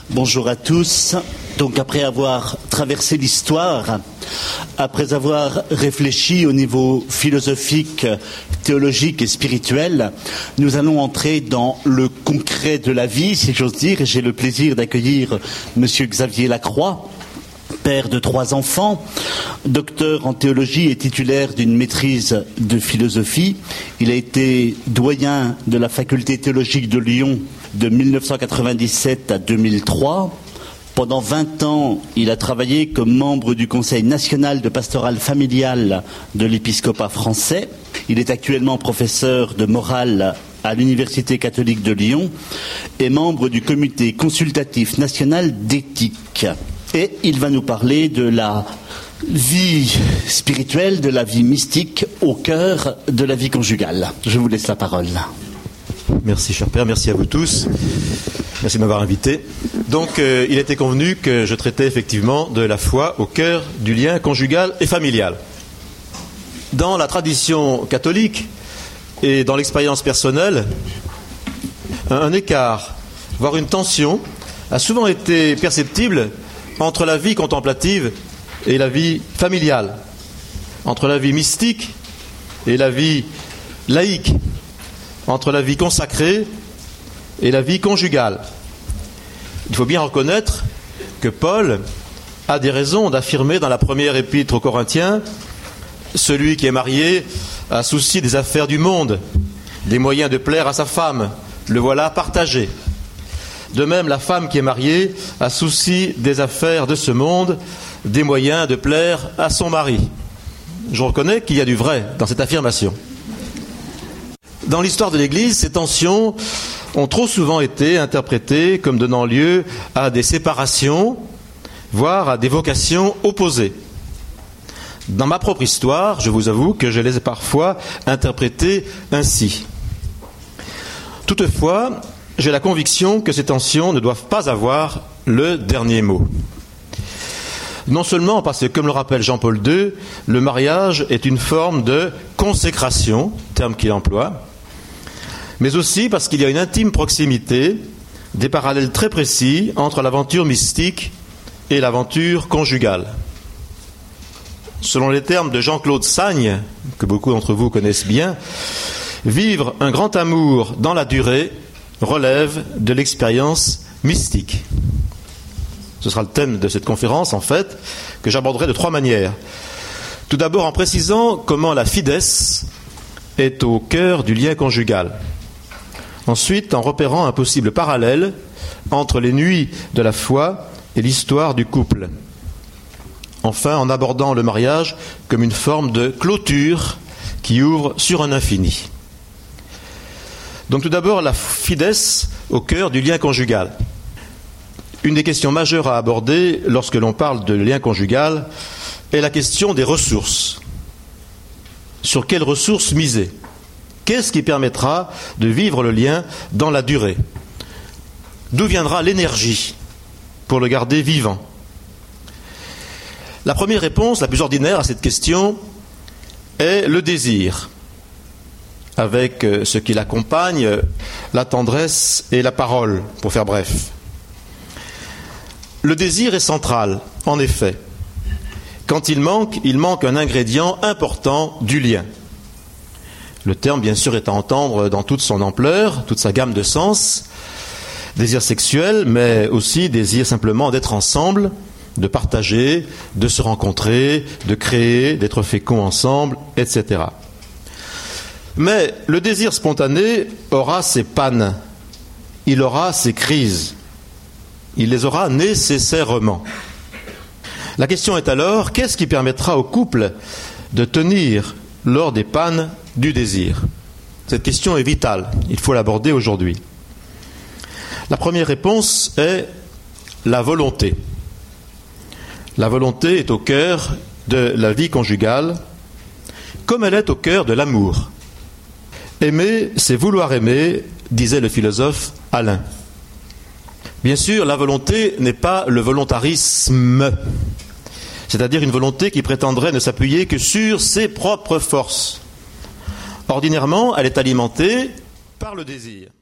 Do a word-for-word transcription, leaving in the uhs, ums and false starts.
Bonjour à tous. Donc après avoir traversé l'histoire, après avoir réfléchi au niveau philosophique, théologique et spirituel, nous allons entrer dans le concret de la vie, si j'ose dire, et j'ai le plaisir d'accueillir Monsieur Xavier Lacroix, père de trois enfants, docteur en théologie et titulaire d'une maîtrise de philosophie. Il a été doyen de la faculté théologique de Lyon de mille neuf cent quatre-vingt-dix-sept à deux mille trois. Pendant vingt ans, il a travaillé comme membre du Conseil national de pastoral familiale de l'épiscopat français. Il est actuellement professeur de morale à l'Université catholique de Lyon et membre du comité consultatif national d'éthique. Et il va nous parler de la vie spirituelle, de la vie mystique au cœur de la vie conjugale. Je vous laisse la parole. Merci, cher Père, merci à vous tous. Merci de m'avoir invité. Donc, euh, il était convenu que je traitais effectivement de la foi au cœur du lien conjugal et familial. Dans la tradition catholique et dans l'expérience personnelle, un, un écart, voire une tension, a souvent été perceptible entre la vie contemplative et la vie familiale, entre la vie mystique et la vie laïque, entre la vie consacrée et la vie conjugale. Il faut bien reconnaître que Paul a des raisons d'affirmer dans la première épître aux Corinthiens: celui qui est marié a souci des affaires du monde, des moyens de plaire à sa femme, le voilà partagé. De même, la femme qui est mariée a souci des affaires de ce monde, des moyens de plaire à son mari. Je reconnais qu'il y a du vrai dans cette affirmation. Dans l'histoire de l'Église, ces tensions ont trop souvent été interprétées comme donnant lieu à des séparations, voire à des vocations opposées. Dans ma propre histoire, je vous avoue que je les ai parfois interprétées ainsi. Toutefois, j'ai la conviction que ces tensions ne doivent pas avoir le dernier mot. Non seulement parce que, comme le rappelle Jean-Paul deux, le mariage est une forme de consécration, terme qu'il emploie, mais aussi parce qu'il y a une intime proximité, des parallèles très précis entre l'aventure mystique et l'aventure conjugale. Selon les termes de Jean-Claude Sagne, que beaucoup d'entre vous connaissent bien, vivre un grand amour dans la durée relève de l'expérience mystique. Ce sera le thème de cette conférence, en fait, que j'aborderai de trois manières. Tout d'abord en précisant comment la fides est au cœur du lien conjugal. Ensuite, en repérant un possible parallèle entre les nuits de la foi et l'histoire du couple. Enfin, en abordant le mariage comme une forme de clôture qui ouvre sur un infini. Donc tout d'abord, la fides au cœur du lien conjugal. Une des questions majeures à aborder lorsque l'on parle de lien conjugal est la question des ressources. Sur quelles ressources miser ? Qu'est-ce qui permettra de vivre le lien dans la durée ? D'où viendra l'énergie pour le garder vivant ? La première réponse, la plus ordinaire à cette question, est le désir, avec ce qui l'accompagne, la tendresse et la parole, pour faire bref. Le désir est central, en effet. Quand il manque, il manque un ingrédient important du lien. Le terme, bien sûr, est à entendre dans toute son ampleur, toute sa gamme de sens. Désir sexuel, mais aussi désir simplement d'être ensemble, de partager, de se rencontrer, de créer, d'être féconds ensemble, et cetera. Mais le désir spontané aura ses pannes, il aura ses crises, il les aura nécessairement. La question est alors, qu'est-ce qui permettra au couple de tenir lors des pannes du désir ? Cette question est vitale, il faut l'aborder aujourd'hui. La première réponse est la volonté. La volonté est au cœur de la vie conjugale, comme elle est au cœur de l'amour. Aimer, c'est vouloir aimer, disait le philosophe Alain. Bien sûr, la volonté n'est pas le volontarisme, c'est-à-dire une volonté qui prétendrait ne s'appuyer que sur ses propres forces. Ordinairement, elle est alimentée par le désir.